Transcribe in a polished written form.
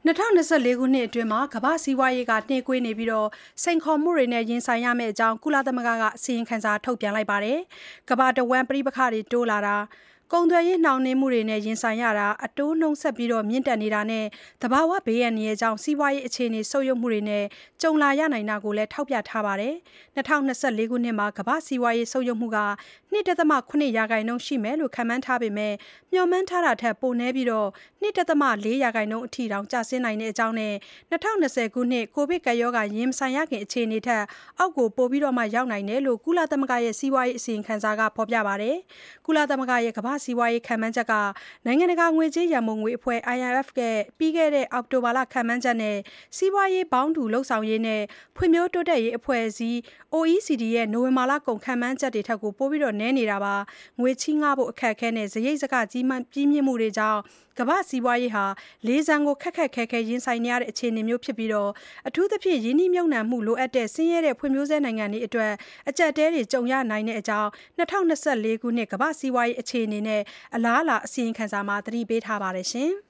2024 ခုနှစ်အတွင်းကမ္ဘာ့စီးပွားရေးနှေးကွေးနေပြီးစိန်ခေါ်မှုတွေနဲ့ရင်ဆိုင်ရမယ့်အကြောင်းကုလသမဂ္ဂကအစီရင်ခံစာထုတ်ပြန်လိုက်ပါတယ်။ကမ္ဘာတဝန်းပဋိပက္ခတွေတိုးလာတာ၊ ကုန်သွယ်ရေးနှောင့်နှေးမှုတွေနဲ့ရင်ဆိုင်ရတာ၊ အတိုးနှုန်းဆက်ပြီးမြင့်တက်နေတာနဲ့သဘာဝဘေးအန္တရာယ်ကြောင့်စီးပွားရေးအခြေအနေဆုတ်ယုတ်မှုတွေနဲ့ကြုံလာရနိုင်တာကိုလည်းထောက်ပြထားပါတယ်။ 2024 ခုနှစ်မှာကမ္ဘာ့စီးပွားရေးဆုတ်ယုတ်မှုက 2.7% ရှိမယ်လို့ခန့်မှန်းထားပေမဲ့မျှော်မှန်းထားတာထက်ပိုနည်းပြီး 2.4% အထိကျဆင်းနိုင်တဲ့အကြောင်းနဲ့ 2020 ခုနှစ်ကိုဗစ်ကပ်ရောဂါရင်မဆိုင်ရခင်အခြေအနေထက်အောက်ကိုပိုရောက်နိုင်တယ်လို့ကုလသမဂ္ဂရဲ့စီးပွားရေးအစီရင်ခံစာကဖော်ပြပါတယ်။ ကုလသမဂ္ဂရဲ့ကမ္ဘာ့စီးပွားရေးခန့်မှန်းချက်ကနိုင်ငံတကာငွေကြေးရန်ပုံငွေအဖွဲ့ IMF ရဲ့ပြီးခဲ့တဲ့အောက်တိုဘာလခန့်မှန်းချက်နဲ့စီးပွားရေးပေါင်းတူလုပ်ဆောင်ရေးနဲ့ဖွံ့ဖြိုးတိုးတက်ရေးအဖွဲ့အစည်း OECD ရဲ့နိုဝင်ဘာလကုန်ခန့်မှန်းချက်တွေထက်ပိုနည်းနေတာပါ။ ငွေချေးငှားဖို့အခက်အခဲနဲ့စရိတ်စကကြီးမြင့်မှုတွေကြောင့်ကမ္ဘာ့စီးပွားရေးလေဆန်ကိုခက်ခက်ခဲခဲရင်ဆိုင်နေရတဲ့အခြေအနေမျိုးဖြစ်ပြီးအထူးသဖြင့်ရင်းနှီးမြှုပ်နှံမှုလိုအပ်တဲ့ဆင်းရဲတဲ့ဖွံ့ဖြိုးဆဲနိုင်ငံတွေအတွက်အကျပ်အတည်းတွေကြုံရနိုင်တဲ့အကြောင်း2024 ခုနှစ်ကမ္ဘာ့စီးပွားရေးအခြေအနေနဲ့အလားအလာအစီရင်ခံစာမှာသတိပေးထားပါတယ်။